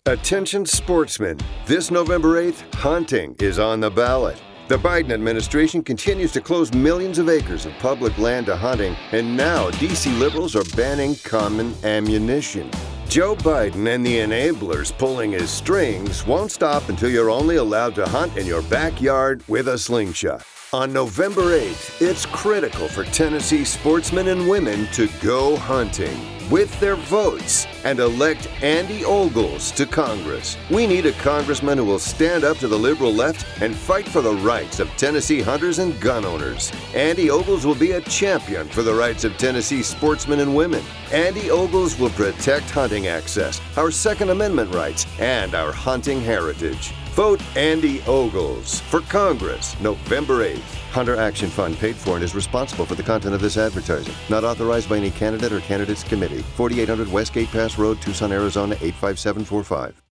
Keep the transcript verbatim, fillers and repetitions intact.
Attention sportsmen, this November eighth, hunting is on the ballot. The Biden administration continues to close millions of acres of public land to hunting, and now D C liberals are banning common ammunition. Joe Biden and the enablers pulling his strings won't stop until you're only allowed to hunt in your backyard with a slingshot. On November eighth, it's critical for Tennessee sportsmen and women to go hunting with their votes and elect Andy Ogles to Congress. We need a congressman who will stand up to the liberal left and fight for the rights of Tennessee hunters and gun owners. Andy Ogles will be a champion for the rights of Tennessee sportsmen and women. Andy Ogles will protect hunting access, our Second Amendment rights, and our hunting heritage. Vote Andy Ogles for Congress, November eighth. Hunter Action Fund paid for and is responsible for the content of this advertising. Not authorized by any candidate or candidates committee. forty-eight hundred West Gate Pass Road, Tucson, Arizona eight five seven four five.